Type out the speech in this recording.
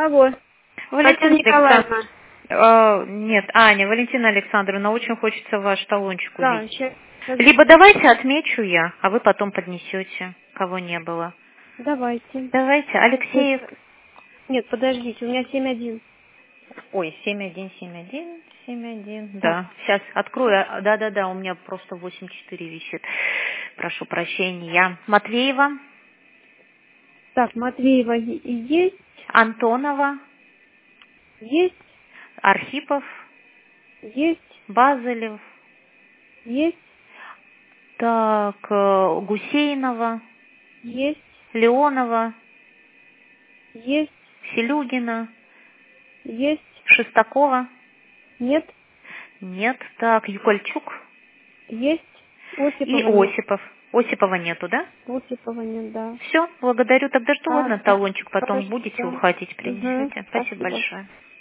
Алло. Валентина Николаевна. Нет, Аня, Валентина Александровна, очень хочется ваш талончик Да, увидеть. сейчас. Либо давайте отмечу я, а вы потом поднесете, кого не было. Давайте. Давайте, Алексеев. Нет, подождите, у меня 7-1. Ой, 717171. Да, сейчас открою. Да, у меня просто 84 висит. Прошу прощения. Матвеева. Так, Матвеева есть? Антонова. Есть? Архипов. Есть? Базелев. Есть? Так, Гусейнова. Есть? Леонова. Есть? Селюгина. Есть? Шестакова. Нет? Нет. Так, Юкольчук. Есть? Осипова И нет. Осипов. Осипова нету, да? Осипова нет, да. Все, благодарю. Тогда жду вот на талончик, потом Хорошо. будете уходить, Угу. принесете. Спасибо Спасибо. большое.